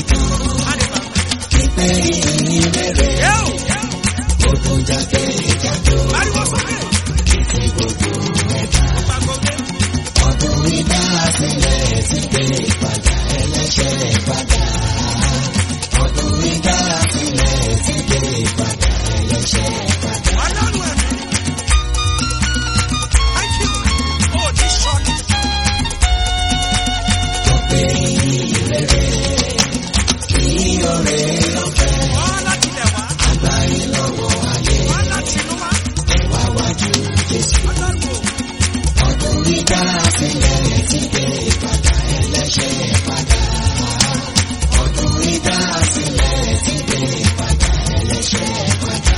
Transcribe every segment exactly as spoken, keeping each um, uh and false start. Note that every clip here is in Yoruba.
nìkan. Kípe ìrere. Odò jáde jáde. Kíkí gbogbo ẹ̀dá. Ọdún ìdásílẹ̀ ti dé padà ẹlẹ́ṣẹ̀ padà. Ọdún ìdásílẹ̀ ti dé padà ẹlẹ́ṣẹ̀ padà. Kípe ìrere. Kí ọrẹ ọ̀fẹ́. Àgbáyé lọ́wọ́ ayé. Ẹ̀wá wájú Jésù. Ọdún ìdásílẹ̀ ti dé padà ẹlẹ́ṣẹ̀ padà. Ọdún ìdásílẹ̀ ti dé padà ẹlẹ́ṣẹ̀ padà.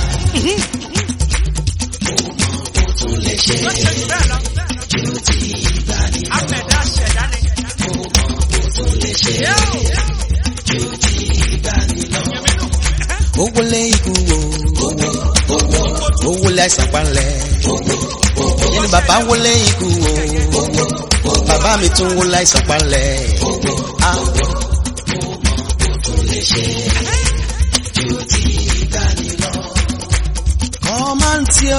Mo mọ̀ ó tún lè ṣe ju ti ìgbàanì lọ. Mo mọ̀ ó tún lè ṣe ju ti ìgbàanì lọ. Owó lé ikú wo, owó owó owó lẹ́sàn palẹ̀. Yẹ́n ni bàbá wọlé ikú wo, bàbá mi tún wó láìsàn palẹ̀. Ah. Comansio,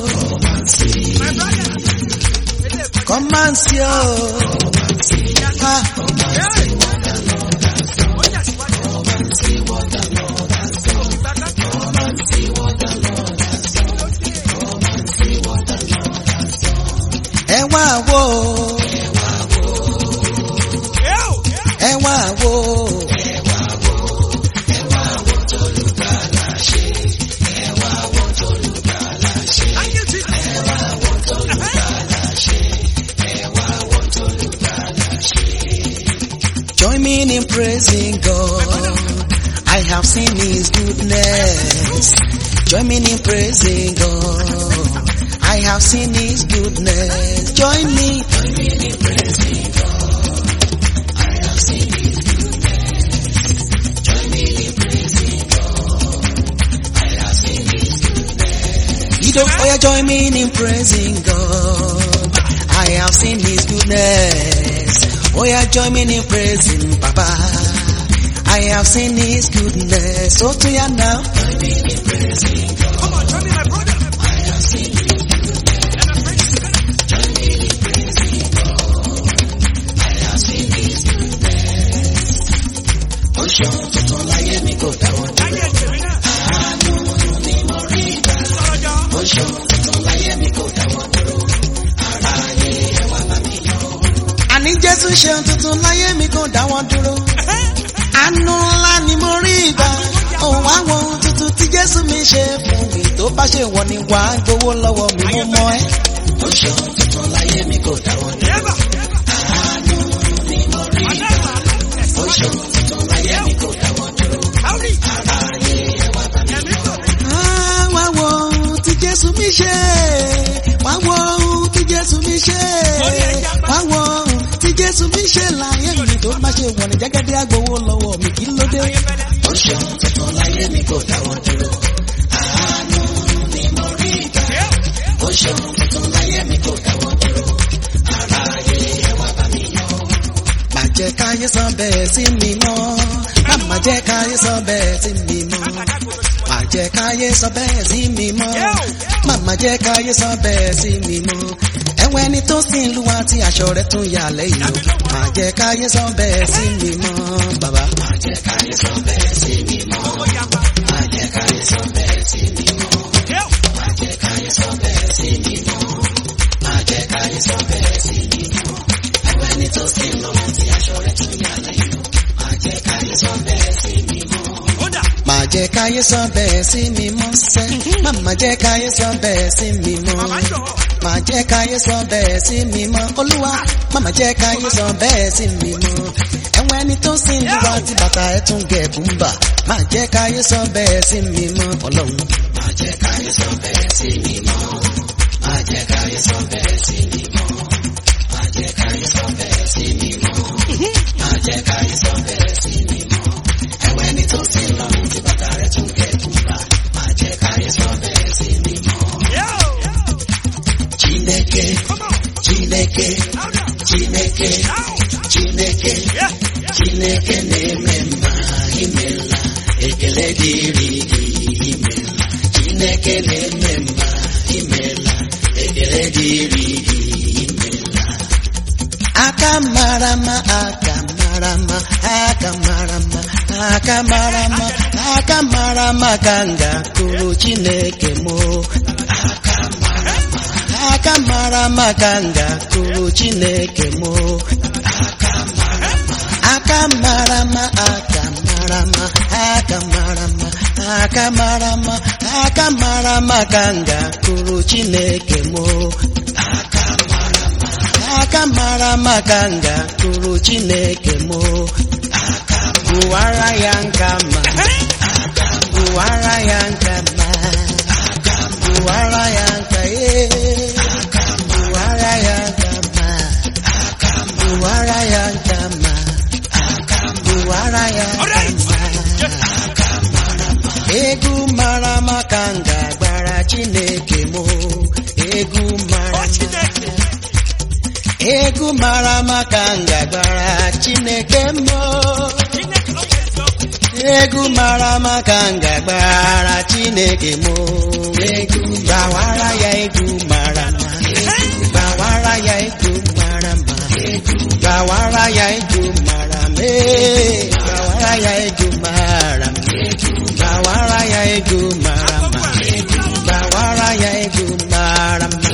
Comansio, ah. Ẹ wá wò, ẹ wá wò, ẹ wá wò t'Olùgbàlà ṣe, ẹ wá wò t'Olùgbàlà ṣe, ẹ wá wò t'Olùgbàlà ṣe, ẹ wá wò t'Olùgbàlà ṣe. Join me in praising God. I have seen His goodness. Join me in praising God. I have seen His goodness. Join me. Join me in praising God. I have seen His goodness. Join me in praising God. I have seen His goodness. You don't oh yeah, join me in praising God. I have seen His goodness. Oh yeah, join me in praising Papa. I have seen His goodness. So to you now. Join me in praising God. Come on, join me, my brother. I have seen His Oṣùn tuntun láyé mi kò dáwọ́ dúró. Àánú ni mo rí gbà. Oṣùn tuntun láyé mi kò dáwọ́ dúró. Aráyé ẹ wá bá mi yọ̀. Àní Jésù ṣeun tuntun láyé mi kò dáwọ́ dúró. Àánú ńlá ni mo rí gbà. Òun àwọn ohun tuntun tí Jésù mi ṣe fún mi tó bá ṣe wọ̀ ni wàá gbowó lọ́wọ́ mi mo mọ̀ ẹ́. Oṣùn tuntun láyé mi kò dáwọ́ dúró. Àánú ni mo rí gbà. Oṣùn tuntun láyé mi kò dáwọ́ dúró. Aráyé ẹ wá bá mi yọ̀. Wá wo ohun tí Jésù mi ṣe. Wá wo ohun tí Jésù mi ṣe. Wá wo ohun tí Jésù mi ṣe láyé mi tó má ṣe wọ̀n ní jẹ́gẹ́dẹ́ àgbowó lọ́wọ́ mi kí ló dé. Oṣùn tuntun láyé mi kò dáwọ́ dúró. Àánú ni mo rí gbà. Oṣùn tuntun láyé mi kò dáwọ́ dúró. Aráyé ẹ wá bá mi yọ̀. Má jẹ́ káyé sọ bẹ́ẹ̀ sí mi mọ́. Má jẹ́ káyé sọ bẹ́ẹ̀ sí mi mọ́. Má jẹ́ káyé sọ bẹ́ẹ̀ sí mi mọ́. Má jẹ́ káyé sọ bẹ́ẹ̀ sí mi mọ́. Ẹ̀wọ̀n ẹni tó sin ìlú wa tí aṣọ rẹ̀ tún yà lẹ́yìn o. Má jẹ́ káyé sọ bẹ́ẹ̀ sí mi mọ́. Bàbá. Má jẹ́ káyé sọ bẹ́ẹ̀ sí mi mọ́. Má jẹ́ káyé sọ bẹ́ẹ̀ sí mi mọ́. Má jẹ́ káyé sọ bẹ́ẹ̀ sí mi mọ́. Má jẹ́ káyé sọ bẹ́ẹ̀ sí mi mọ́. Ẹ̀wọ̀n ẹni tó sin ìlú wa tí aṣọ rẹ̀ tún yà lẹ́yìn o. Má jẹ́ káyé sọ bẹ́ẹ̀ sí mi mọ́. Má jẹ́ káyé sọ bẹ́ẹ̀ sí mi mọ́ sẹ́. Má jẹ́ káyé sọ bẹ́ẹ̀ sí mi mọ́. Má jẹ́ káyé sọ bẹ́ẹ̀ sí mi mọ́. Olúwa, má jẹ́ káyé sọ bẹ́ẹ̀ sí mi mọ́. Ẹ̀wọ̀n ẹni tó sin ìlú wa tí bàtà ẹ̀ tún gẹ̀ bùnbà. Má jẹ́ káyé sọ bẹ́ẹ̀ sí mi mọ́. Ọlọ́run. Má jẹ́ káyé sọ bẹ́ẹ̀ sí mi mọ́. Má jẹ́ káyé sọ bẹ́ẹ̀ sí mi mọ́. Má jẹ́ káyé sọ bẹ́ẹ̀ sí mi mọ́. Má jẹ́ káyé sọ bẹ́ẹ̀ sí mi mọ́. Ẹ̀wọ̀n ẹni tó sin lọ́run tí bàtà rẹ̀ tún gẹ̀ bùnbà. Má jẹ́ káyé sọ bẹ́ẹ̀ sí mi mọ́. Chineke, Chineke, Chineke, Chineke, Chineke na-eme mma. ekele dịrị gị imela Chineke na-eme mma imela ekele dịrị gị imela aka mara mma aka mara mma aka mara mma aka mara mma aka mara mma ka m ga-akụrụ Chineke m aka mara mma aka mara mma ka m ga-akụrụ Chineke m aka mara mma aka mara mma aka mara mma aka mara mma aka mara mma aka mara mma ka m ga-akụrụ Chineke m aka mara mma aka mara mma ka m ga-akụrụ Chineke m aka gụwara ya nka mma gụwara ya nka mma gụwara ya nka ee gụwara ya nka mma gụwara ya nka mma gụwara ya nka mma egwu mara mma ka m ga-agbara Chineke m egwu mara mma egwu mara mma ka m ga-agbara Chineke m egwu mara mma ka m ga-agbara Chineke m egwu gbawara ya egwu mara mma gbawara ya egwu mara mma gbawara ya egwu mara mma gbawara ya egwu mara mma gbawara ya egwu mara mma gbawara ya egwu mara mma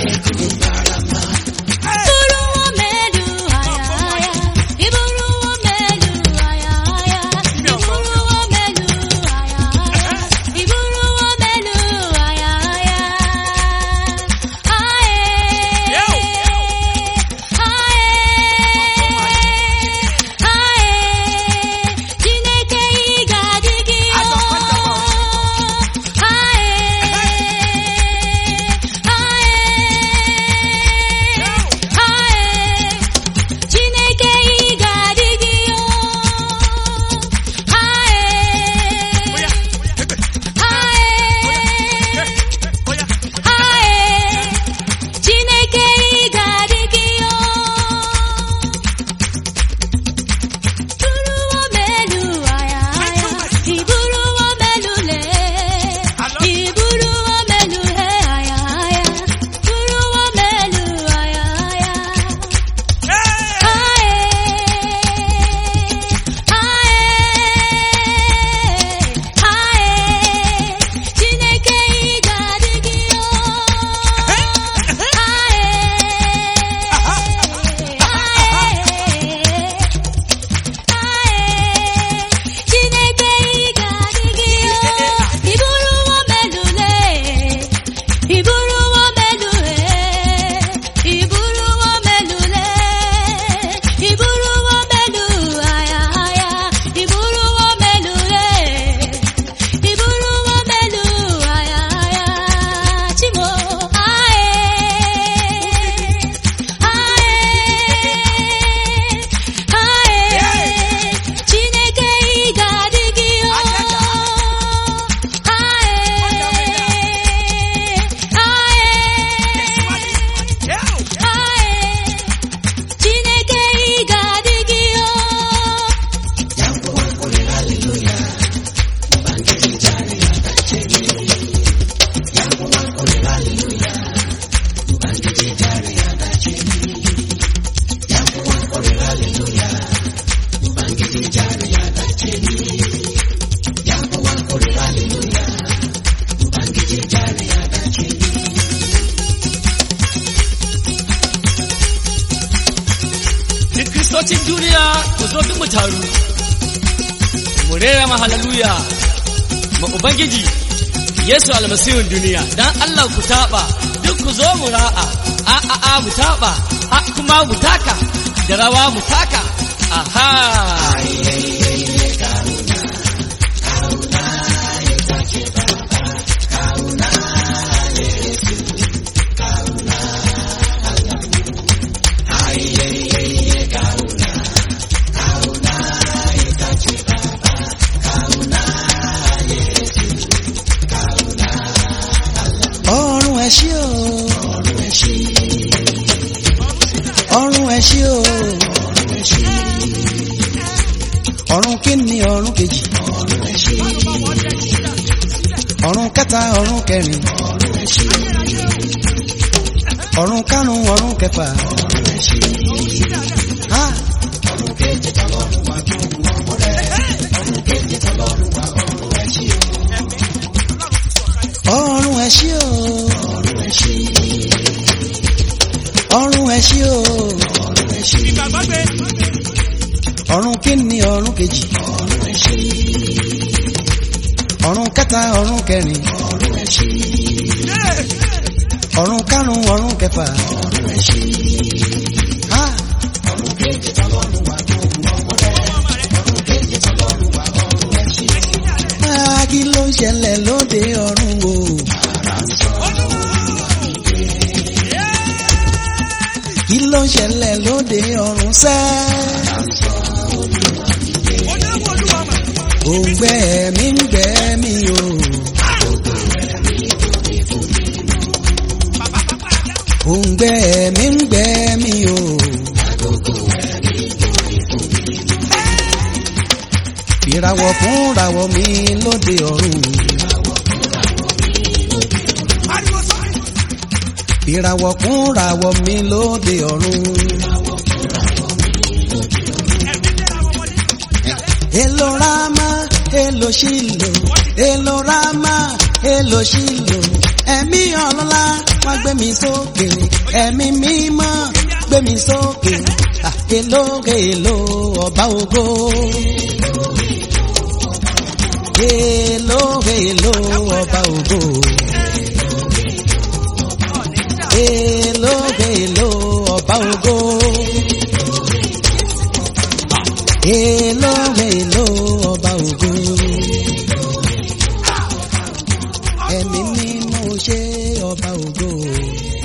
Kiristocin duniya ku zo duk mu taru mu rera ma haleluya ma Ubangiji Yesu almasihun duniya dan Allah ku taba duk ku zo mu ra'a a a a mu taba a kuma mu taka da rawa mu taka aha ọ̀run kí ni ọ̀run kejì ọ̀run kẹta ọ̀run kẹrin ọ̀run kárùn ọ̀run kẹfà ọ̀run keje tọ́lọ́run wá tó wù ọmọ rẹ̀ ọ̀run keje tọ́lọ́run wá ọ̀run ẹ̀ ṣí o ọ̀run ẹ̀ ṣí o ọ̀run ẹ̀ ṣí ọ̀run ẹ̀ ṣí o ọ̀run ẹ̀ ṣí ọ̀run kíni ọ̀run kejì ọ̀run ẹ̀ ṣí ọ̀run kẹta ọ̀run kẹrin ọ̀run ẹ̀ ṣí ọ̀run kárùn ọ̀run kẹfà ọ̀run ẹ̀ ṣí ọ̀run keje tọ́lọ́run wá tó wù ọmọ rẹ̀ ọ̀run keje tọ́lọ́run wá ọ̀run ẹ̀ ṣí kí ló ń ṣẹlẹ̀ lóde ọ̀run o kí ló ń ṣẹlẹ̀ lóde ọ̀run sẹ́ òǹgbẹ mi ń gbẹ mi o òǹgbẹ mi ń gbẹ mi o ìràwọ̀ fún ìràwọ̀ mi lóde ọ̀run ìràwọ̀ fún ìràwọ̀ mi lóde ọ̀run èlò rámá èlò ṣìlò èlò rámá èlò ṣìlò ẹ̀mí ọlọ́lá wá gbé mi sókè ẹ̀mí mímọ́ gbé mi sókè èlò èlò ọba ògo èlò èlò ọba ògo èlò èlò ọba ògo èlò èlò ọba ògo ẹ̀mí mímọ́ ṣe ọba ògo.